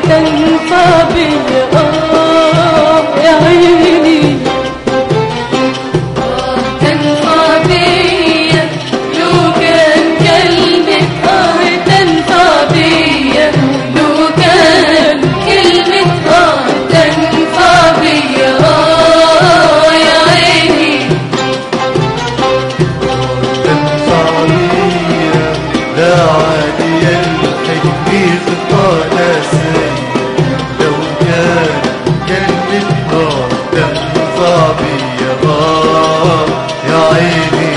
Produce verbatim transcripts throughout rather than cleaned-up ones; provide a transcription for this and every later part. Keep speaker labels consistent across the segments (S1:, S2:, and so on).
S1: تنفع بيا آه يا عيني آه تنفع بيا لو كان كلمة آه تنفع بيا لو كان كلمة آه تنفع بيا آه يا عيني
S2: تنفع بيا لا عادي الحكي خطا ناسي لو كان كلمة آه تنفع بيا آه يا عيني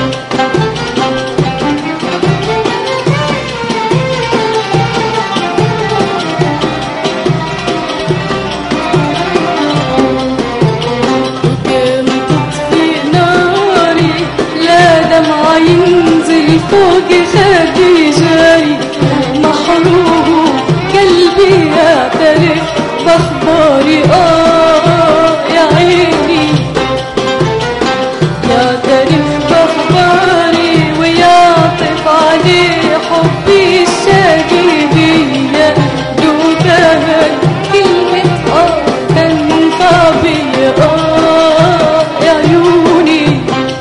S1: ينزل فوق خدي جاي محروق قلبي يعترف باخباري اه يا عيني يعترف باخباري ويعطف عليه حبي الشاقي بيا لو كان كلمة اه تنفع بيا اه يا عيوني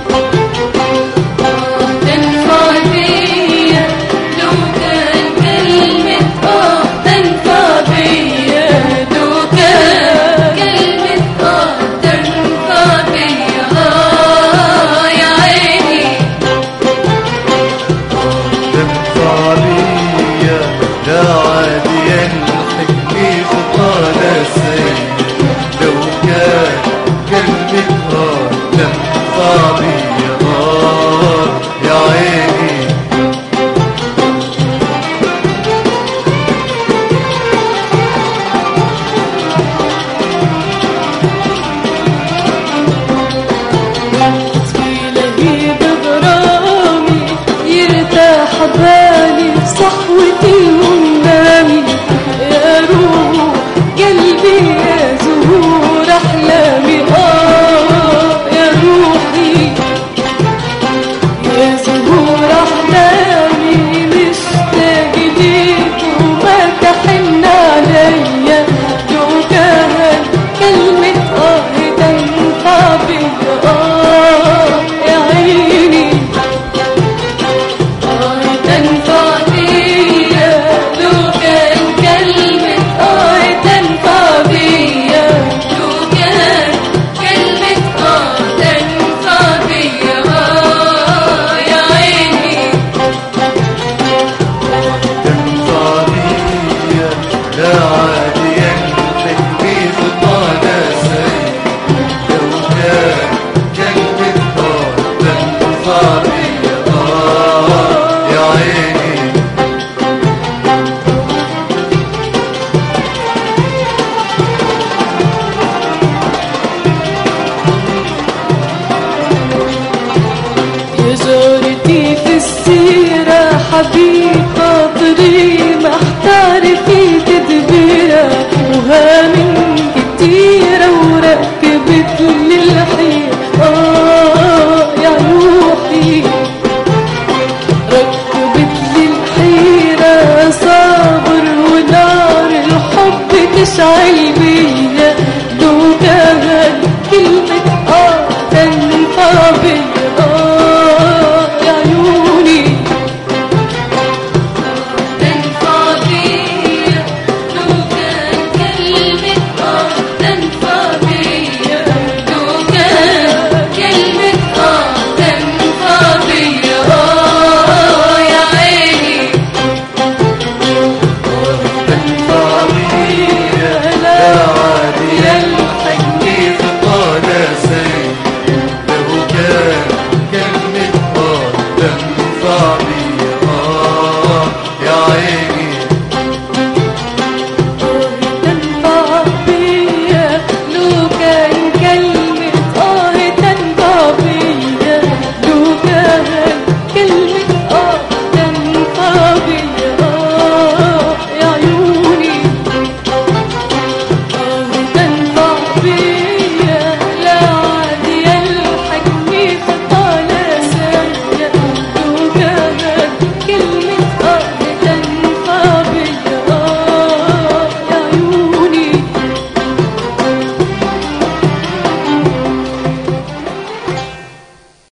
S1: حبالي صحوتي ومنامي يا روح قلبي يا زهور أحلامي آه يا روحي يا زهور أحلامي مشتاق ليك وما تحن عليا لو كان كلمة آه تنفع بيا آه يا عيني تنفع بيا لو كان كلمة آه تنفع بيا لو كان كلمة آه تنفع بيا آه يا عيني
S2: تنفع بيا لا عادي الحكي خطا ناسي لو كان كلمة آه تنفع بيا آه يا عيني
S1: يا جارتي في السيرة حبيب خاطري محتار في تدبيرة وهامن كتيرة وركبت للحيرة آه يا روحي ركبت للحيرة صابر ونار الحب تشعل